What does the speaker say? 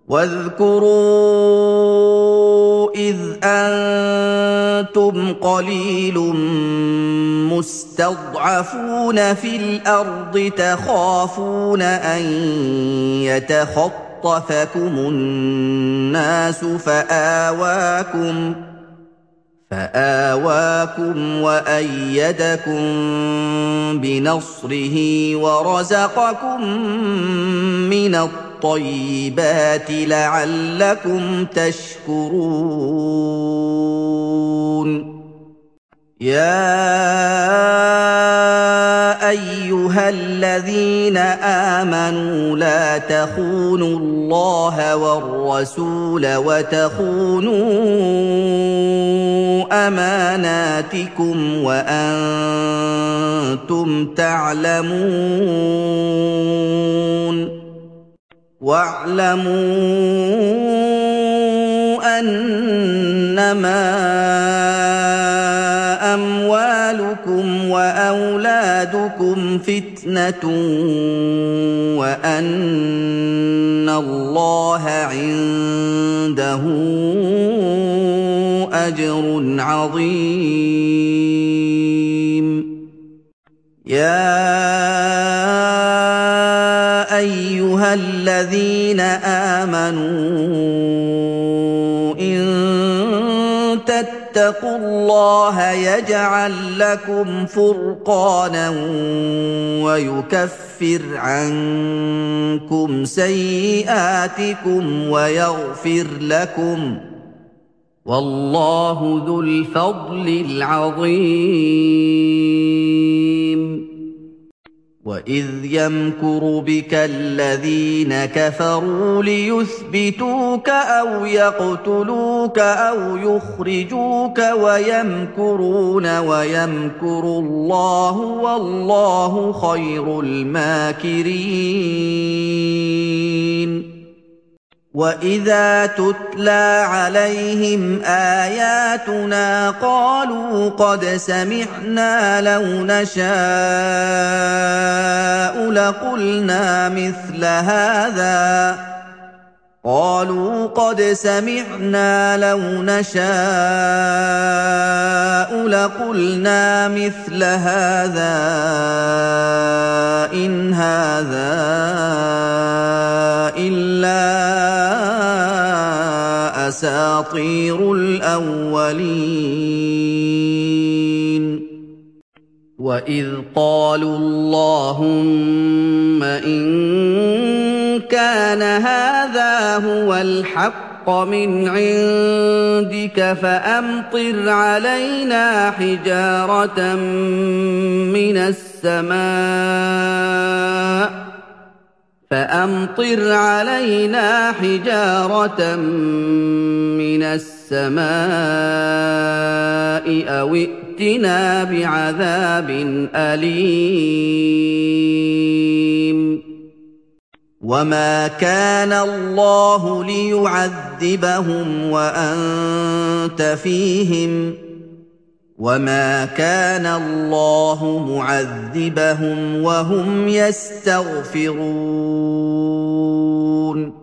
وَاذْكُرُوا إِذْ أَنتُمْ قَلِيلٌ مُّسْتَضْعَفُونَ فِي الْأَرْضِ تَخَافُونَ أَن يَتَخَطَّفَكُمُ النَّاسُ فَآوَاكُمْ وَأَيَّدَكُم بِنَصْرِهِ وَرَزَقَكُم مِّنَ الطَّيِّبَاتِ لَعَلَّكُمْ تَشْكُرُونَ يَا أَيُّهَا الَّذِينَ آمَنُوا لَا تَخُونُوا اللَّهَ وَالرَّسُولَ وَتَخُونُوا أَمَانَاتِكُمْ وَأَنتُمْ تَعْلَمُونَ وَاعْلَمُوا أَنَّمَا أَمْوَالُكُمْ وَأَوْلَادُكُمْ فِتْنَةٌ وَأَنَّ اللَّهَ عِندَهُ أَجْرٌ عَظِيمٌ يَا أَيُّهَا الَّذِينَ آمَنُوا إِن تَتَّقُوا اللَّهَ يَجْعَل لَّكُمْ فُرْقَانًا وَيُكَفِّرْ عَنكُمْ سَيِّئَاتِكُمْ وَيَغْفِرْ لَكُمْ ۗ وَاللَّهُ ذُو الْفَضْلِ الْعَظِيمِ وَإِذْ يَمْكُرُ بِكَ الَّذِينَ كَفَرُوا لِيُثْبِتُوكَ أَوْ يَقْتُلُوكَ أَوْ يُخْرِجُوكَ وَيَمْكُرُونَ وَيَمْكُرُ اللَّهُ وَاللَّهُ خَيْرُ الْمَاكِرِينَ وَإِذَا تُتْلَىٰ عَلَيْهِمْ آيَاتُنَا قَالُوا قَدْ سَمِعْنَا لَوْ نَشَاءُ لَقُلْنَا مِثْلَ هَٰذَا إِنْ هَٰذَا إِلَّا أَسَاطِيرُ الْأَوَّلِينَ وَإِذْ قَالُوا اللَّهُمَّ إِن كَانَ هَٰذَا هُوَ الْحَقَّ مِنْ عِندِكَ فَأَمْطِرْ عَلَيْنَا حِجَارَةً مِّنَ السَّمَاءِ أَوِ ائْتِنَا بِعَذَابٍ أَلِيمٍ وَمَا كَانَ اللَّهُ لِيُعَذِّبَهُمْ وَأَنتَ فِيهِمْ ۚ وَمَا كَانَ اللَّهُ مُعَذِّبَهُمْ وَهُمْ يَسْتَغْفِرُونَ